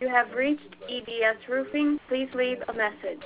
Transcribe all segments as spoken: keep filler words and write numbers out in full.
have reached E D S Roofing. Please leave a message.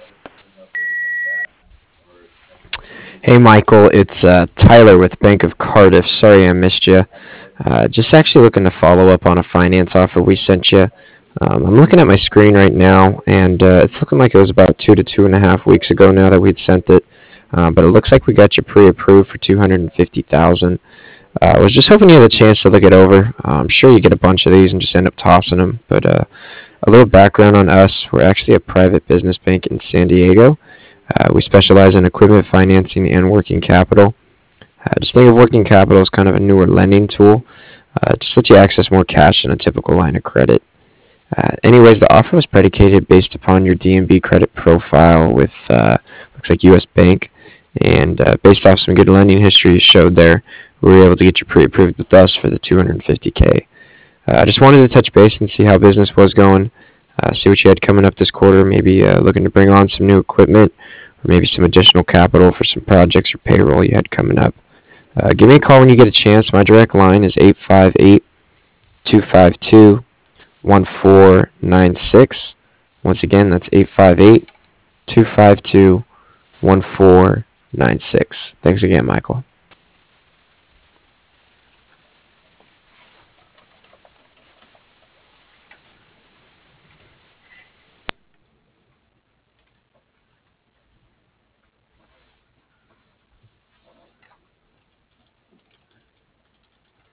Hey Michael, it's uh, Tyler with Bank of Cardiff. Sorry I missed you. Uh, just actually looking to follow up on a finance offer we sent you. Um, I'm looking at my screen right now, and uh, it's looking like it was about two to two and a half weeks ago now that we'd sent it. Uh, but it looks like we got you pre-approved for two hundred fifty thousand. Uh, I was just hoping you had a chance to look it over. Uh, I'm sure you get a bunch of these and just end up tossing them. But uh, a little background on us: we're actually a private business bank in San Diego. Uh, we specialize in equipment financing and working capital. Uh, just think of working capital as kind of a newer lending tool. Uh, just lets you access more cash than a typical line of credit. Uh, anyways, the offer was predicated based upon your D N B credit profile with uh, looks like U S Bank, and uh, based off some good lending history you showed there, we were able to get you pre-approved with us for the two hundred fifty K. Uh, I just wanted to touch base and see how business was going, uh, see what you had coming up this quarter, maybe uh, looking to bring on some new equipment, or maybe some additional capital for some projects or payroll you had coming up. Uh, give me a call when you get a chance. My direct line is eight five eight, two five two, one four nine six. Once again, that's eight five eight, two five two, one four nine six. Thanks again, Michael.